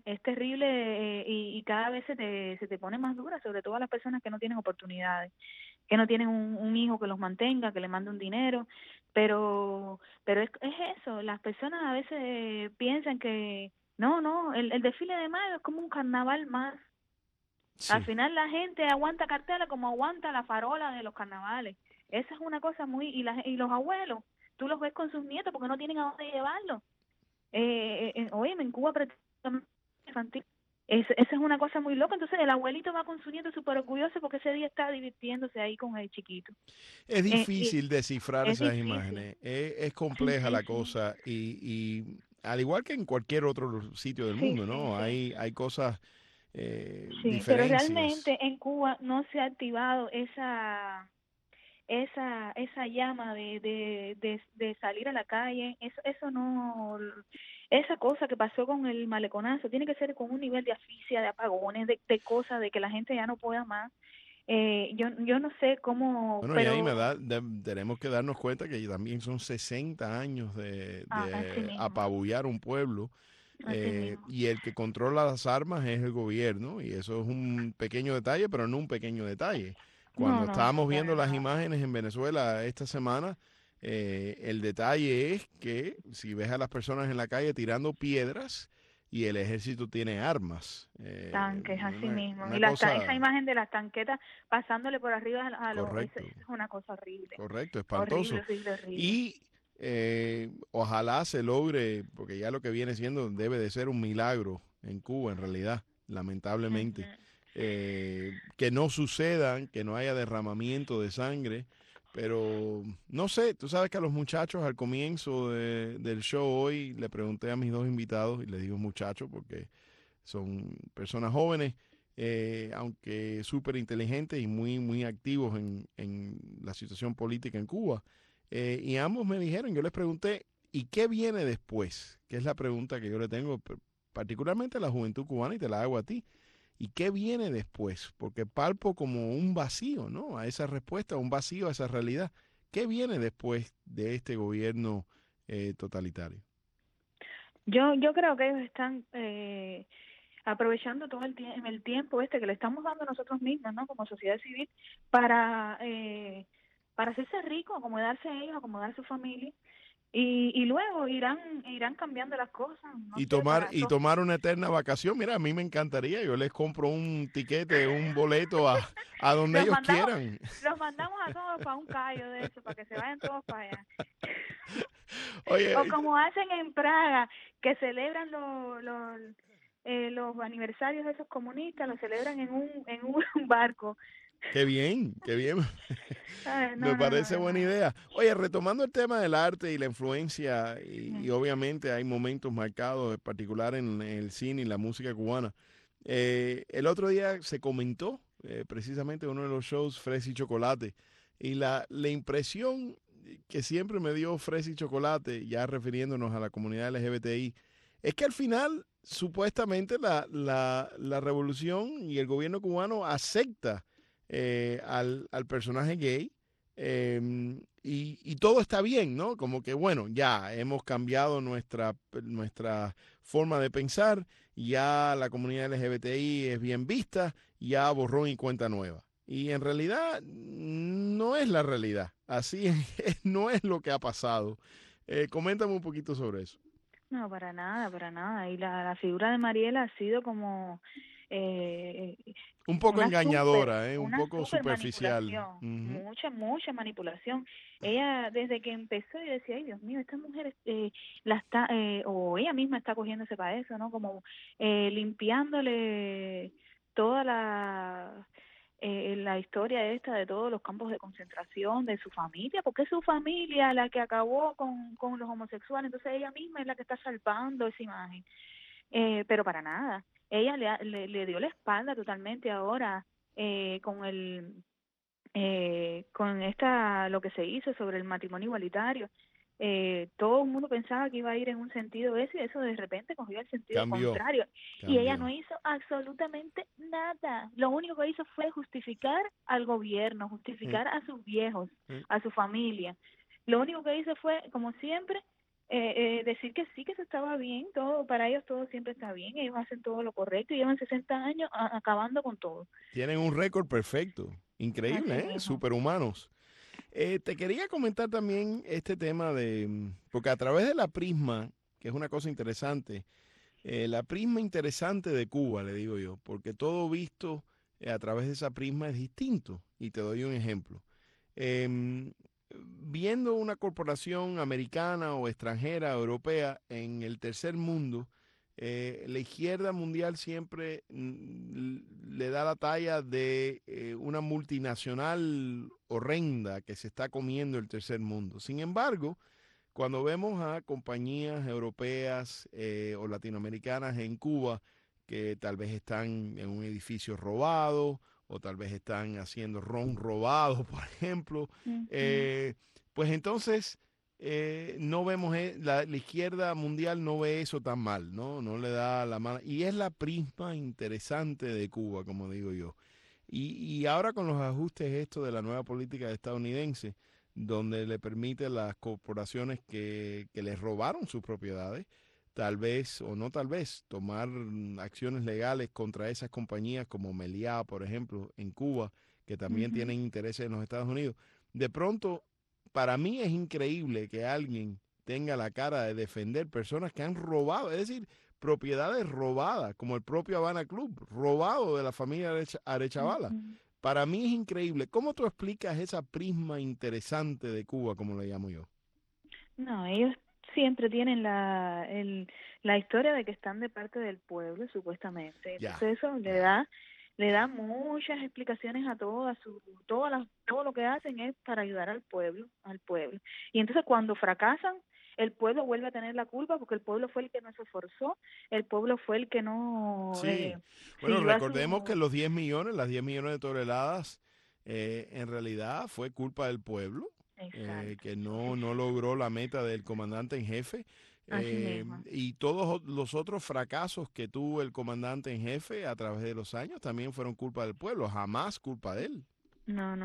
y cada vez se te pone más dura, sobre todo a las personas que no tienen oportunidades, que no tienen un hijo que los mantenga, que le mande un dinero, pero es eso, las personas a veces piensan que no, el desfile de mayo es como un carnaval más. Sí. Al final la gente aguanta cartela como aguanta la farola de los carnavales. Esa es una cosa muy, y los abuelos, tú los ves con sus nietos porque no tienen a dónde llevarlos. Oye, en Cuba infantil, esa es una cosa muy loca. Entonces el abuelito va con su nieto súper orgulloso porque ese día está divirtiéndose ahí con el chiquito. Es difícil descifrar esas imágenes, es compleja la cosa y al igual que en cualquier otro sitio del mundo, ¿no? Hay cosas diferencias. Pero realmente en Cuba no se ha activado esa llama de salir a la calle. Eso no, esa cosa que pasó con el maleconazo tiene que ser con un nivel de asfixia, de apagones, de cosas, de que la gente ya no pueda más. Yo no sé cómo. Bueno, pero... y ahí tenemos que darnos cuenta que también son 60 años de apabullar un pueblo. Y el que controla las armas es el gobierno, y eso es un pequeño detalle, pero no un pequeño detalle. Cuando estábamos viendo las imágenes en Venezuela esta semana, el detalle es que si ves a las personas en la calle tirando piedras y el ejército tiene armas. Tanques, así mismo. Y esa imagen de las tanquetas pasándole por arriba a los... Eso es una cosa horrible. Correcto, espantoso. Horrible. Y ojalá se logre, porque ya lo que viene siendo debe de ser un milagro en Cuba, en realidad, lamentablemente. Que no sucedan, que no haya derramamiento de sangre, pero no sé, tú sabes que a los muchachos al comienzo del show hoy le pregunté a mis dos invitados, y les digo muchachos porque son personas jóvenes, aunque súper inteligentes y muy, muy activos en la situación política en Cuba, y ambos me dijeron, yo les pregunté, ¿y qué viene después? Que es la pregunta que yo le tengo particularmente a la juventud cubana y te la hago a ti. ¿Y qué viene después? Porque palpo como un vacío, ¿no? A esa respuesta, un vacío a esa realidad. ¿Qué viene después de este gobierno totalitario? Yo creo que ellos están aprovechando todo el tiempo que le estamos dando nosotros mismos, ¿no? Como sociedad civil, para hacerse ricos, acomodarse a ellos, acomodar a su familia. Y luego irán cambiando las cosas. No y tomar una eterna vacación. Mira, a mí me encantaría. Yo les compro un tiquete, un boleto a donde ellos quieran. Los mandamos a todos para un callo de eso, para que se vayan todos para allá. Oye, o como hacen en Praga, que celebran los aniversarios de esos comunistas, los celebran en un barco. Qué bien. Me parece buena idea. Oye, retomando el tema del arte y la influencia, y obviamente hay momentos marcados, en particular en el cine y la música cubana. El otro día se comentó precisamente uno de los shows Fresa y Chocolate, y la impresión que siempre me dio Fresa y Chocolate, ya refiriéndonos a la comunidad LGBTI, es que al final supuestamente la revolución y el gobierno cubano acepta al personaje gay, y todo está bien, ¿no? Como que, bueno, ya hemos cambiado nuestra forma de pensar, ya la comunidad LGBTI es bien vista, ya borrón y cuenta nueva. Y en realidad no es la realidad, así no es lo que ha pasado. Coméntame un poquito sobre eso. No, para nada. Y la figura de Mariela ha sido como un poco una engañadora, un una poco super superficial. manipulación, mucha manipulación. Ella desde que empezó yo decía, ay Dios mío, esta mujer la está, o ella misma está cogiéndose para eso, ¿no? Como limpiándole toda la historia esta de todos los campos de concentración de su familia, porque es su familia la que acabó con los homosexuales, entonces ella misma es la que está salvando esa imagen. Pero para nada, ella le dio la espalda totalmente ahora con lo que se hizo sobre el matrimonio igualitario. Todo el mundo pensaba que iba a ir en un sentido ese y eso de repente cogió el sentido contrario. Y ella no hizo absolutamente nada. Lo único que hizo fue justificar al gobierno, justificar a sus viejos, a su familia. Lo único que hizo fue, como siempre, decir que sí, que eso estaba bien, todo para ellos todo siempre está bien, ellos hacen todo lo correcto y llevan 60 años acabando con todo. Tienen un récord perfecto, increíble, superhumanos. Te quería comentar también este tema porque a través de la prisma, que es una cosa interesante, la prisma interesante de Cuba, le digo yo, porque todo visto a través de esa prisma es distinto. Y te doy un ejemplo. Viendo una corporación americana o extranjera, europea, en el tercer mundo, la izquierda mundial siempre le da la talla de una multinacional horrenda que se está comiendo el tercer mundo. Sin embargo, cuando vemos a compañías europeas o latinoamericanas en Cuba que tal vez están en un edificio robado o tal vez están haciendo ron robado, por ejemplo, pues entonces no vemos, la izquierda mundial no ve eso tan mal, ¿no? No le da la mano. Y es la prisma interesante de Cuba, como digo yo. Y ahora con los ajustes estos de la nueva política estadounidense, donde le permite a las corporaciones que les robaron sus propiedades, tal vez o no tal vez, tomar acciones legales contra esas compañías como Meliá, por ejemplo, en Cuba, que también tienen intereses en los Estados Unidos. De pronto, para mí es increíble que alguien tenga la cara de defender personas que han robado, es decir, propiedades robadas, como el propio Habana Club, robado de la familia Arechavala. Para mí es increíble. ¿Cómo tú explicas esa prisma interesante de Cuba, como le llamo yo? No, ellos siempre tienen la historia de que están de parte del pueblo, supuestamente. Entonces eso le da muchas explicaciones a todo lo que hacen es para ayudar al pueblo. Y entonces cuando fracasan, el pueblo vuelve a tener la culpa porque el pueblo fue el que no se esforzó, el pueblo fue el que no... Sí, bueno, recordemos que las 10 millones de toneladas, en realidad fue culpa del pueblo. Que no logró la meta del comandante en jefe. Y todos los otros fracasos que tuvo el comandante en jefe a través de los años también fueron culpa del pueblo, jamás culpa de él. No.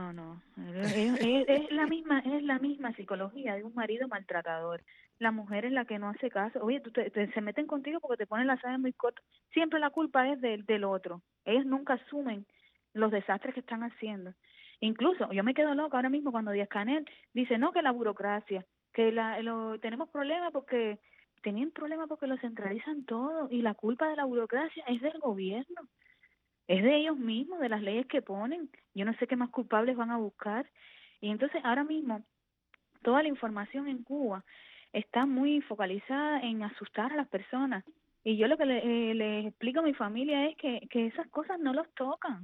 Es la misma psicología de un marido maltratador. La mujer es la que no hace caso. Oye, se meten contigo porque te ponen la saga muy corta. Siempre la culpa es del otro. Ellos nunca asumen los desastres que están haciendo. Incluso, yo me quedo loca ahora mismo cuando Díaz-Canel dice, no, que la burocracia, que tenemos problemas porque lo centralizan todo y la culpa de la burocracia es del gobierno, es de ellos mismos, de las leyes que ponen. Yo no sé qué más culpables van a buscar. Y entonces ahora mismo toda la información en Cuba está muy focalizada en asustar a las personas. Y yo lo que les explico a mi familia es que esas cosas no los tocan.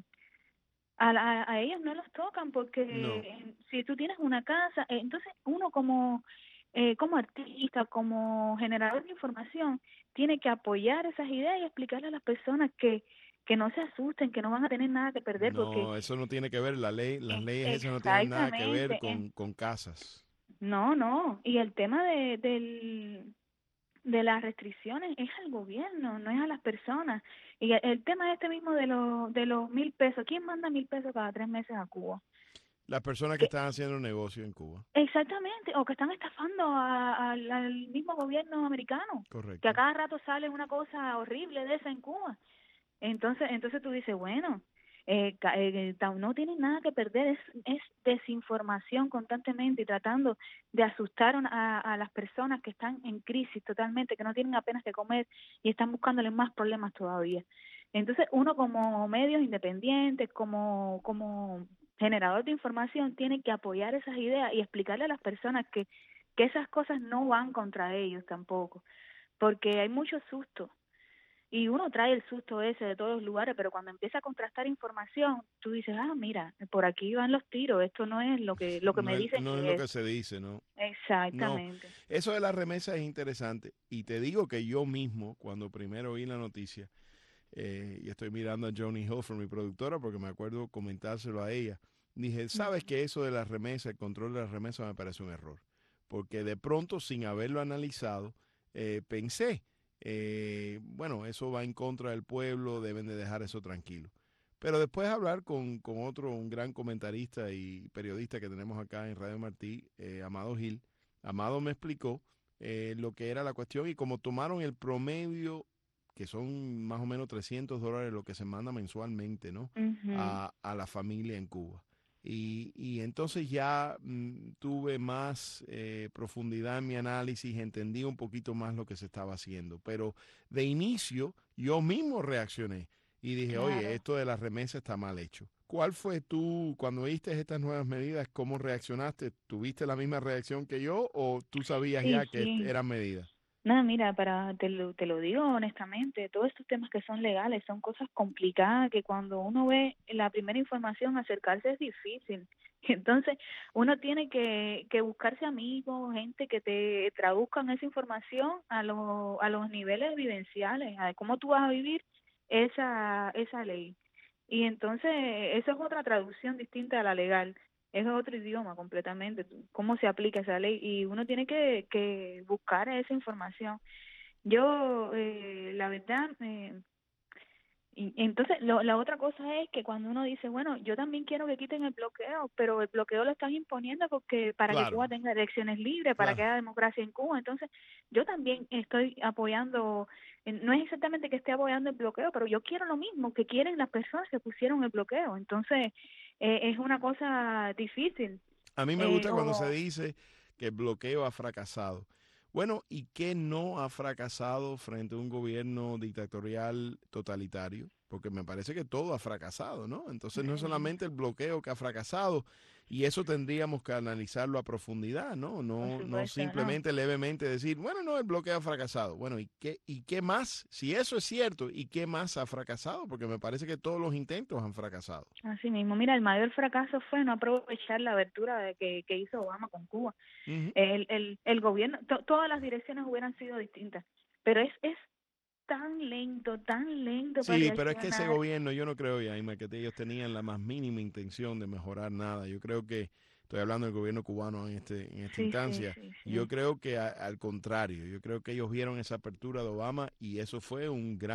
A ellos no los tocan porque si tú tienes una casa, entonces uno como artista, como generador de información, tiene que apoyar esas ideas y explicarle a las personas que no se asusten, que no van a tener nada que perder. No, porque eso no tiene que ver, las leyes esas no tienen nada que ver con casas. No, y el tema de las restricciones es al gobierno, no es a las personas. Y el tema este mismo de los 1.000 pesos, ¿quién manda 1.000 pesos cada 3 meses a Cuba? Las personas que están haciendo negocio en Cuba. Exactamente, o que están estafando al mismo gobierno americano. Correcto. Que a cada rato sale una cosa horrible de esa en Cuba. Entonces tú dices, bueno, no tienen nada que perder, es desinformación constantemente y tratando de asustar a las personas que están en crisis totalmente, que no tienen apenas que comer y están buscándole más problemas todavía. Entonces uno como medios independientes, como generador de información, tiene que apoyar esas ideas y explicarle a las personas que esas cosas no van contra ellos tampoco, porque hay mucho susto. Y uno trae el susto ese de todos los lugares, pero cuando empieza a contrastar información, tú dices, mira, por aquí van los tiros, esto no es lo que me dicen no que es lo que se dice, ¿no? Exactamente. No, eso de la remesa es interesante. Y te digo que yo mismo, cuando primero vi la noticia, y estoy mirando a Joni Hofer, mi productora, porque me acuerdo comentárselo a ella, dije, ¿sabes que eso de la remesa, el control de la remesa me parece un error? Porque de pronto, sin haberlo analizado, pensé, bueno, eso va en contra del pueblo, deben de dejar eso tranquilo. Pero después de hablar con otro, un gran comentarista y periodista que tenemos acá en Radio Martí, Amado Gil, Amado me explicó lo que era la cuestión y cómo tomaron el promedio, que son más o menos $300 lo que se manda mensualmente, ¿no? A la familia en Cuba. Y entonces ya tuve más profundidad en mi análisis, entendí un poquito más lo que se estaba haciendo. Pero de inicio yo mismo reaccioné y dije, oye, esto de la remesa está mal hecho. ¿Cuál fue tú, cuando viste estas nuevas medidas, cómo reaccionaste? ¿Tuviste la misma reacción que yo o tú sabías ya que eran medidas? No, mira, te lo digo honestamente, todos estos temas que son legales son cosas complicadas que cuando uno ve la primera información acercarse es difícil. Entonces uno tiene que buscarse amigos, gente que te traduzcan esa información a los niveles vivenciales, a cómo tú vas a vivir esa ley. Y entonces eso es otra traducción distinta a la legal. Es otro idioma completamente, cómo se aplica esa ley, y uno tiene que buscar esa información. Yo, la verdad, y entonces la otra cosa es que cuando uno dice, bueno, yo también quiero que quiten el bloqueo, pero el bloqueo lo están imponiendo porque para que Cuba tenga elecciones libres, para que haya democracia en Cuba. Entonces yo también estoy apoyando, no es exactamente que esté apoyando el bloqueo, pero yo quiero lo mismo que quieren las personas que pusieron el bloqueo. Entonces es una cosa difícil. A mí me gusta cuando se dice que el bloqueo ha fracasado. Bueno, ¿y qué no ha fracasado frente a un gobierno dictatorial totalitario? Porque me parece que todo ha fracasado, ¿no? Entonces no es solamente el bloqueo que ha fracasado, y eso tendríamos que analizarlo a profundidad, ¿no? No simplemente levemente decir, bueno, no, el bloqueo ha fracasado. Bueno, ¿y qué más? Si eso es cierto, ¿y qué más ha fracasado? Porque me parece que todos los intentos han fracasado. Así mismo, mira, el mayor fracaso fue no aprovechar la abertura que hizo Obama con Cuba. El gobierno, todas las direcciones hubieran sido distintas, pero es tan lento Sí, pero es que ese gobierno, yo no creo, Yaima, que ellos tenían la más mínima intención de mejorar nada. Yo creo que, estoy hablando del gobierno cubano en esta instancia, yo creo que al contrario, yo creo que ellos vieron esa apertura de Obama y eso fue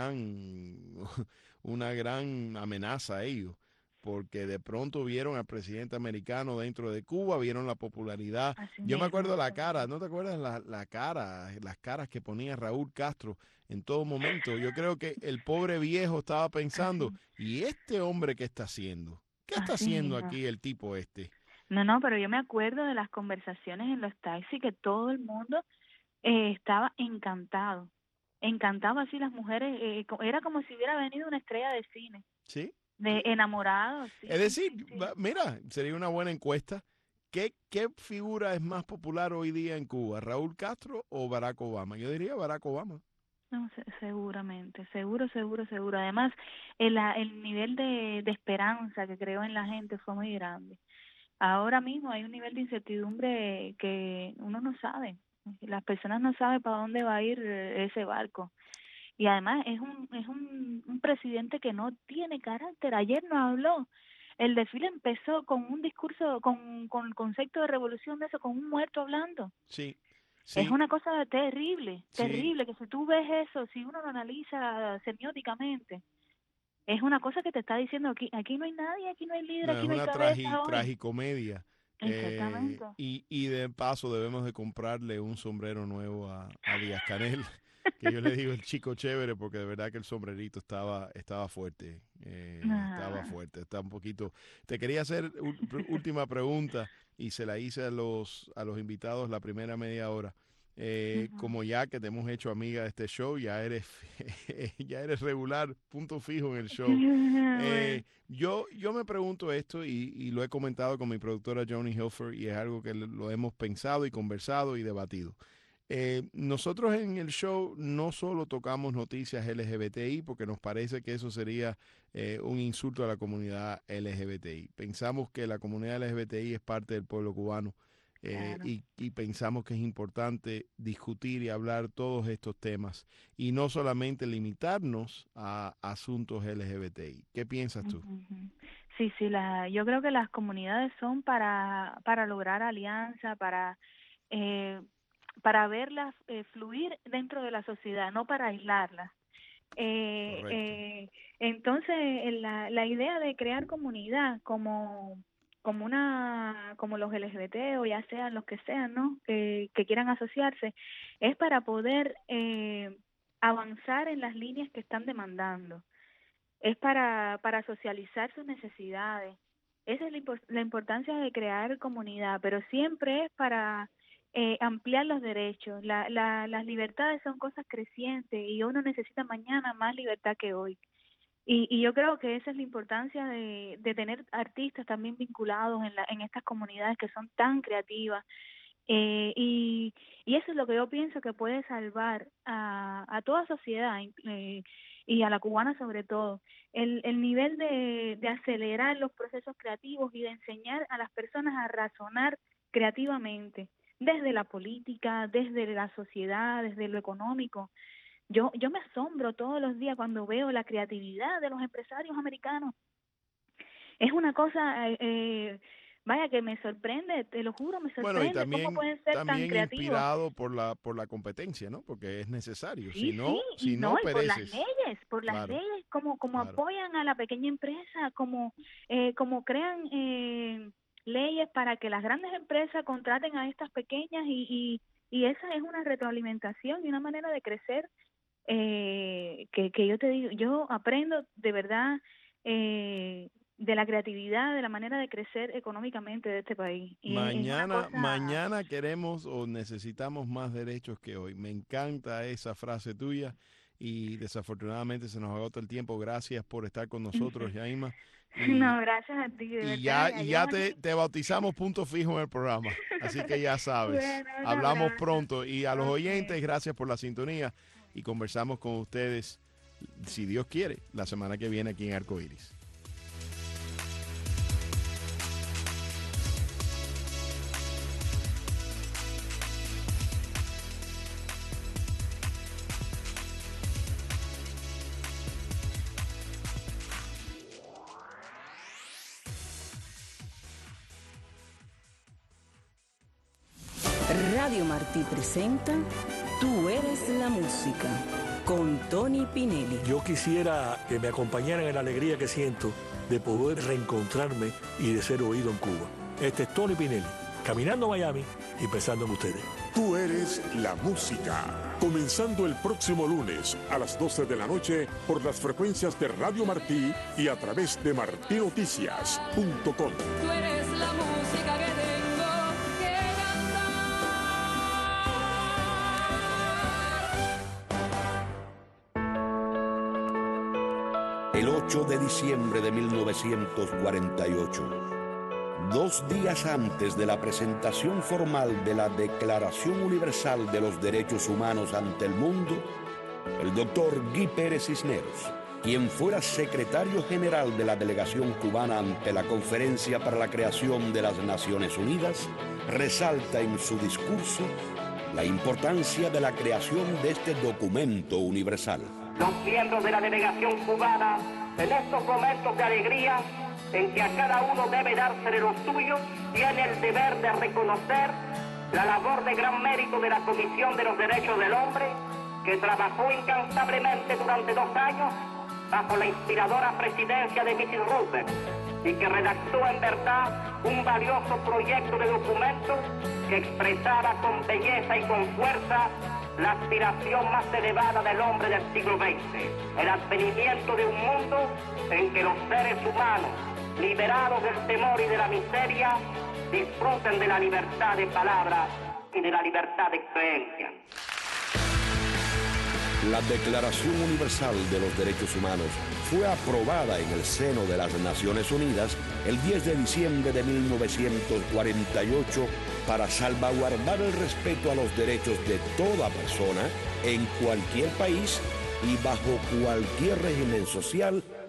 una gran amenaza a ellos, porque de pronto vieron al presidente americano dentro de Cuba, vieron la popularidad. Yo me acuerdo la cara, ¿no te acuerdas las caras que ponía Raúl Castro en todo momento? Yo creo que el pobre viejo estaba pensando, ¿y este hombre qué está haciendo? ¿Qué está haciendo aquí el tipo este? No, pero yo me acuerdo de las conversaciones en los taxis que todo el mundo estaba encantado así las mujeres, era como si hubiera venido una estrella de cine. Sí. De enamorados. Es decir, mira, sería una buena encuesta. ¿Qué figura es más popular hoy día en Cuba, Raúl Castro o Barack Obama? Yo diría Barack Obama. No, seguramente, seguro. Además, el nivel de esperanza que creó en la gente fue muy grande. Ahora mismo hay un nivel de incertidumbre que uno no sabe. Las personas no saben para dónde va a ir ese barco. Y además es un presidente que no tiene carácter. Ayer nos habló. El desfile empezó con un discurso, con el concepto de revolución de eso, con un muerto hablando. Sí. Es una cosa terrible, que si tú ves eso, si uno lo analiza semióticamente, es una cosa que te está diciendo aquí no hay nadie, aquí no hay líder, aquí no hay cabeza. Es una tragicomedia. Exactamente. Y de paso debemos de comprarle un sombrero nuevo a Díaz Canel, que yo le digo el chico chévere, porque de verdad que el sombrerito estaba fuerte, está un poquito. Te quería hacer última pregunta y se la hice a los invitados la primera media hora. como ya que te hemos hecho amiga de este show, ya eres regular, punto fijo en el show. Yo me pregunto esto y lo he comentado con mi productora Johnny Hilfer y es algo que lo hemos pensado y conversado y debatido. Nosotros en el show no solo tocamos noticias LGBTI porque nos parece que eso sería un insulto a la comunidad LGBTI. Pensamos que la comunidad LGBTI es parte del pueblo cubano. Claro. Y pensamos que es importante discutir y hablar todos estos temas y no solamente limitarnos a asuntos LGBTI. ¿Qué piensas tú? Sí, yo creo que las comunidades son para lograr alianza, para verlas fluir dentro de la sociedad, no para aislarlas. Entonces, la idea de crear comunidad como los LGBT o ya sean los que sean, ¿no? Que quieran asociarse, es para poder avanzar en las líneas que están demandando. Es para socializar sus necesidades. Esa es la importancia de crear comunidad, pero siempre es para ampliar los derechos. Las libertades son cosas crecientes y uno necesita mañana más libertad que hoy. Y yo creo que esa es la importancia de tener artistas también vinculados en estas comunidades que son tan creativas. Y eso es lo que yo pienso que puede salvar a toda sociedad y a la cubana sobre todo. El nivel de acelerar los procesos creativos y de enseñar a las personas a razonar creativamente, desde la política, desde la sociedad, desde lo económico. Yo me asombro todos los días cuando veo la creatividad de los empresarios americanos. Es una cosa, vaya, que me sorprende, te lo juro, me sorprende. Bueno, y también, cómo pueden ser tan creativos. Inspirado por la competencia, ¿no? Porque es necesario. Sí, si no pereces. Por las claro, leyes, como claro. Apoyan a la pequeña empresa, como crean leyes para que las grandes empresas contraten a estas pequeñas y esa es una retroalimentación y una manera de crecer. Que yo te digo, yo aprendo de verdad de la creatividad, de la manera de crecer económicamente de este país. Y mañana queremos o necesitamos más derechos que hoy. Me encanta esa frase tuya y desafortunadamente se nos agota el tiempo. Gracias por estar con nosotros, Yaima. No, gracias a ti. Y ya te bautizamos punto fijo en el programa, así que ya sabes. Bueno, hablamos gracias. Pronto y a los oyentes, gracias por la sintonía. Y conversamos con ustedes, si Dios quiere, la semana que viene aquí en Arcoiris. Radio Martí presenta Tú eres la música, con Tony Pinelli. Yo quisiera que me acompañaran en la alegría que siento de poder reencontrarme y de ser oído en Cuba. Este es Tony Pinelli, caminando a Miami y pensando en ustedes. Tú eres la música. Comenzando el próximo lunes a las 12 de la noche por las frecuencias de Radio Martí y a través de martinoticias.com. Tú eres la música que tengo que cantar. El 8 de diciembre de 1948. 2 días antes de la presentación formal de la Declaración Universal de los Derechos Humanos ante el mundo, el doctor Guy Pérez Cisneros, quien fuera secretario general de la delegación cubana ante la Conferencia para la Creación de las Naciones Unidas, resalta en su discurso la importancia de la creación de este documento universal. Los miembros de la delegación cubana, en estos momentos de alegría, en que a cada uno debe dársele lo suyo, tiene el deber de reconocer la labor de gran mérito de la Comisión de los Derechos del Hombre, que trabajó incansablemente durante 2 años bajo la inspiradora presidencia de Mrs. Roosevelt y que redactó en verdad un valioso proyecto de documento que expresaba con belleza y con fuerza la aspiración más elevada del hombre del siglo XX, el advenimiento de un mundo en que los seres humanos, liberados del temor y de la miseria, disfruten de la libertad de palabra y de la libertad de creencia. La Declaración Universal de los Derechos Humanos fue aprobada en el seno de las Naciones Unidas el 10 de diciembre de 1948 para salvaguardar el respeto a los derechos de toda persona en cualquier país y bajo cualquier régimen social